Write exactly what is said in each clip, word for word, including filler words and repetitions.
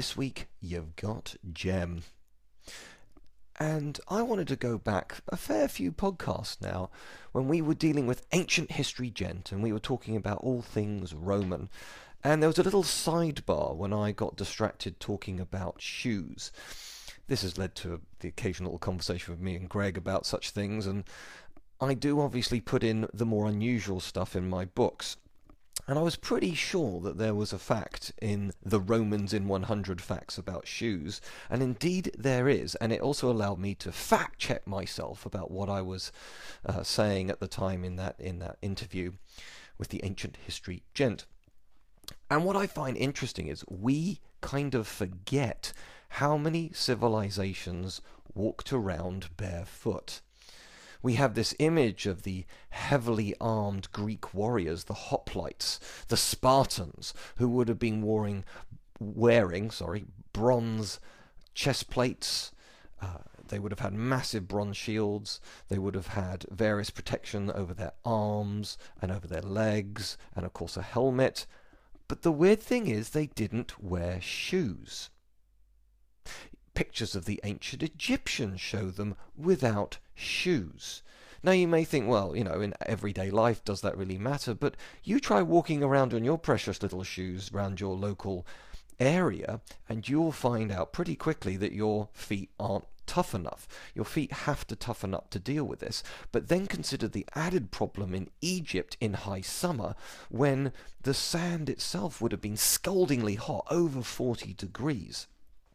this week you've got Jem. And I wanted to go back a fair few podcasts now when we were dealing with Ancient History Gent and we were talking about all things Roman. And there was a little sidebar when I got distracted talking about shoes. This has led to the occasional conversation with me and Greg about such things, and I do obviously put in the more unusual stuff in my books. And I was pretty sure that there was a fact in the Romans in one hundred Facts about shoes, and indeed there is, and it also allowed me to fact check myself about what I was uh, saying at the time in that in that interview with the Ancient History Gent. And what I find interesting is we kind of forget how many civilizations walked around barefoot. We have this image of the heavily armed Greek warriors, the hoplites, the Spartans, who would have been wearing, wearing sorry, bronze chest plates. Uh, they would have had massive bronze shields. They would have had various protection over their arms and over their legs, and of course a helmet. But the weird thing is they didn't wear shoes. Pictures of the ancient Egyptians show them without shoes. Now you may think, well, you know, in everyday life, does that really matter? But you try walking around on your precious little shoes around your local area, and you'll find out pretty quickly that your feet aren't tough enough. Your feet have to toughen up to deal with this. But then consider the added problem in Egypt in high summer, when the sand itself would have been scaldingly hot, over forty degrees.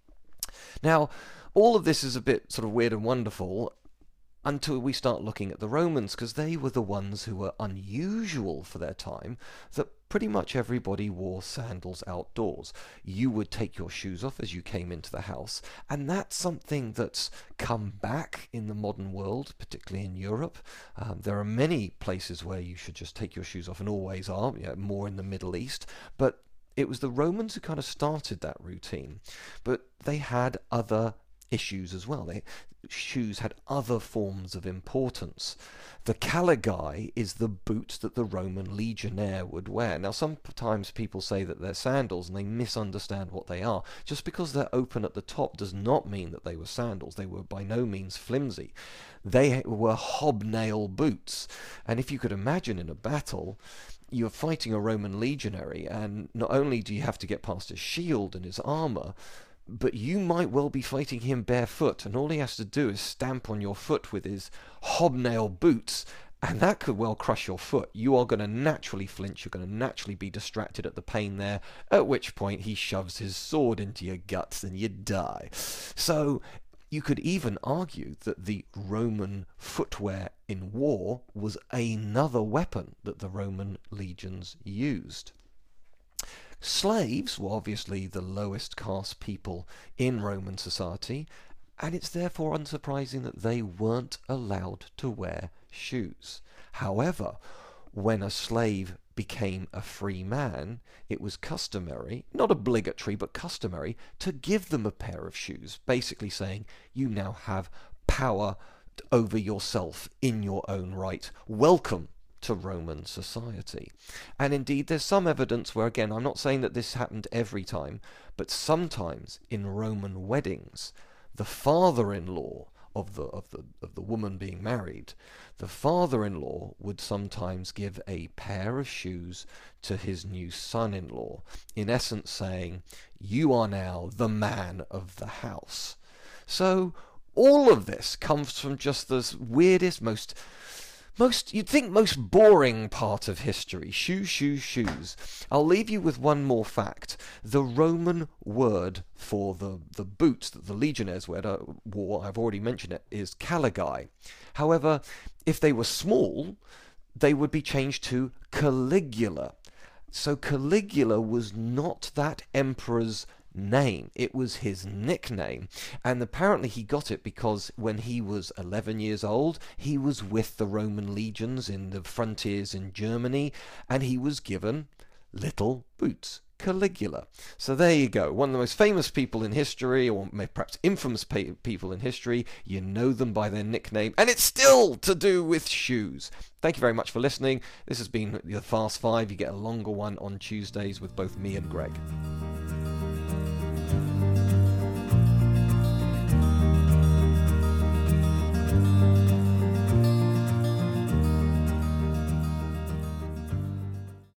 Now, all of this is a bit sort of weird and wonderful until we start looking at the Romans, because they were the ones who were unusual for their time, that pretty much everybody wore sandals outdoors. You would take your shoes off as you came into the house, and that's something that's come back in the modern world, particularly in Europe. Um, there are many places where you should just take your shoes off, and always are, you know, more in the Middle East, but it was the Romans who kind of started that routine. But they had other issues as well. They, shoes had other forms of importance. The caligae is the boot that the Roman legionnaire would wear. Now sometimes people say that they're sandals and they misunderstand what they are. Just because they're open at the top does not mean that they were sandals. They were by no means flimsy. They were hobnail boots. And if you could imagine in a battle, you're fighting a Roman legionary, and not only do you have to get past his shield and his armour, but you might well be fighting him barefoot, and all he has to do is stamp on your foot with his hobnail boots, and that could well crush your foot. You are going to naturally flinch, you're going to naturally be distracted at the pain there, at which point he shoves his sword into your guts and you die. So you could even argue that the Roman footwear in war was another weapon that the Roman legions used. Slaves were obviously the lowest caste people in Roman society, and it's therefore unsurprising that they weren't allowed to wear shoes. However, when a slave became a free man, it was customary, not obligatory, but customary, to give them a pair of shoes, basically saying, you now have power over yourself in your own right. Welcome to Roman society. And indeed there's some evidence where, again, I'm not saying that this happened every time, but sometimes in Roman weddings, the father-in-law of the of the of the woman being married, the father-in-law would sometimes give a pair of shoes to his new son-in-law, in essence saying, you are now the man of the house. So all of this comes from just the weirdest, most Most, you'd think most boring part of history. Shoes, shoes, shoes. I'll leave you with one more fact. The Roman word for the, the boots that the legionnaires wore, I've already mentioned it, is caligae. However, if they were small, they would be changed to Caligula. So Caligula was not that emperor's name. It was his nickname, and apparently he got it because when he was eleven years old, he was with the Roman legions in the frontiers in Germany, and he was given little boots, Caligula. So there you go, one of the most famous people in history, or perhaps infamous people in history. You know them by their nickname, and it's still to do with shoes. Thank you very much for listening. This has been the Fast Five. You get a longer one on Tuesdays with both me and Greg.